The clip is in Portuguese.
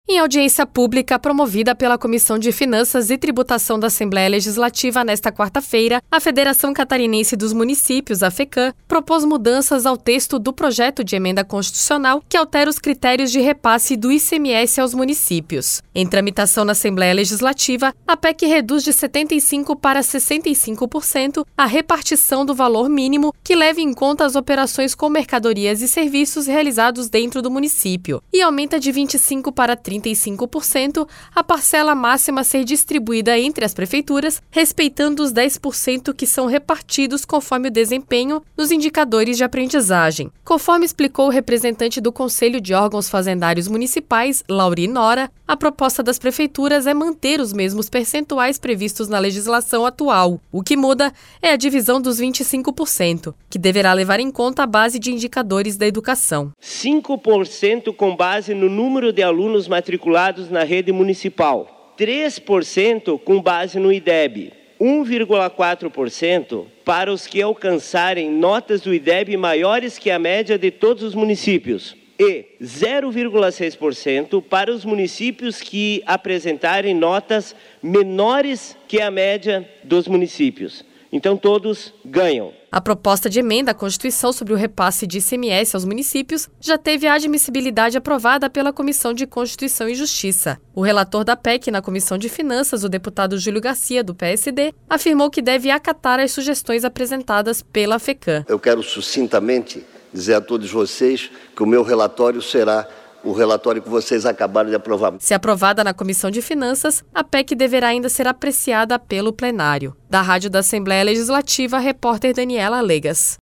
Em audiência pública promovida pela Comissão de Finanças e Tributação da Assembleia Legislativa nesta quarta-feira, a Federação Catarinense dos Municípios, a FECAM, propôs mudanças ao texto do projeto de emenda constitucional que altera os critérios de repasse do ICMS aos municípios. Em tramitação na Assembleia Legislativa, a PEC reduz de 75% para 65% a repartição do valor mínimo que leve em conta as operações com mercadorias e serviços realizados dentro do município e aumenta de 25% para 35% a parcela máxima a ser distribuída entre as prefeituras, respeitando os 10% que são repartidos conforme o desempenho nos indicadores de aprendizagem. Conforme explicou o representante do Conselho de Órgãos Fazendários Municipais, Lauri Nora, a proposta das prefeituras é manter os mesmos percentuais previstos na legislação atual. O que muda é a divisão dos 25%, que deverá levar em conta a base de indicadores da educação. 5% com base no número de alunos matriculados na rede municipal, 3% com base no IDEB, 1,4% para os que alcançarem notas do IDEB maiores que a média de todos os municípios e 0,6% para os municípios que apresentarem notas menores que a média dos municípios. Então, todos ganham. A proposta de emenda à Constituição sobre o repasse de ICMS aos municípios já teve a admissibilidade aprovada pela Comissão de Constituição e Justiça. O relator da PEC na Comissão de Finanças, o deputado Júlio Garcia, do PSD, afirmou que deve acatar as sugestões apresentadas pela FECAM. Eu quero sucintamente dizer a todos vocês que o meu relatório será o relatório que vocês acabaram de aprovar. Se aprovada na Comissão de Finanças, a PEC deverá ainda ser apreciada pelo plenário. Da Rádio da Assembleia Legislativa, a repórter Daniela Legas.